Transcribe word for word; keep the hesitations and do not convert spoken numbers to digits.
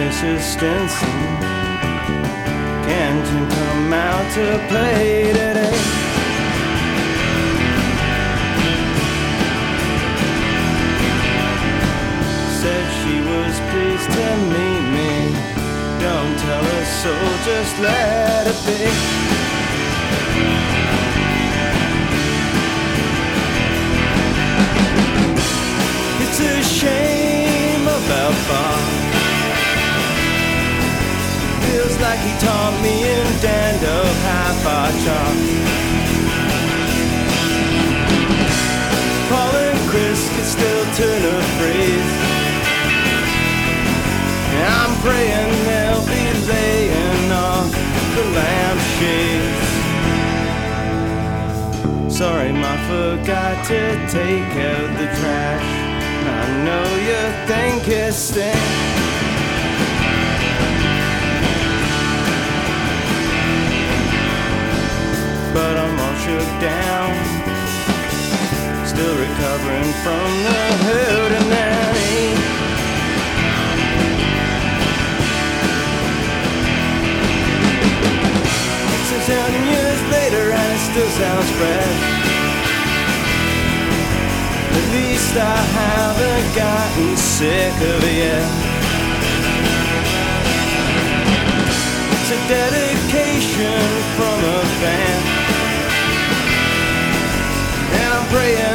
Missus Stinson, can't you come out to play today? Said she was pleased to meet me. Don't tell her so, just let it be. It's a shame about Bob. Feels like he taught me in Dando Hi-Fi Chop. Paul and Chris could still turn a phrase. I'm praying they'll be laying off the lampshades. Sorry, Ma forgot to take out the trash. I know you think it stinks, but I'm all shook down, still recovering from the hootenanny. It's a thousand years later and it still sounds fresh. At least I haven't gotten sick of it yet. It's a dedication from a fan, and I'm praying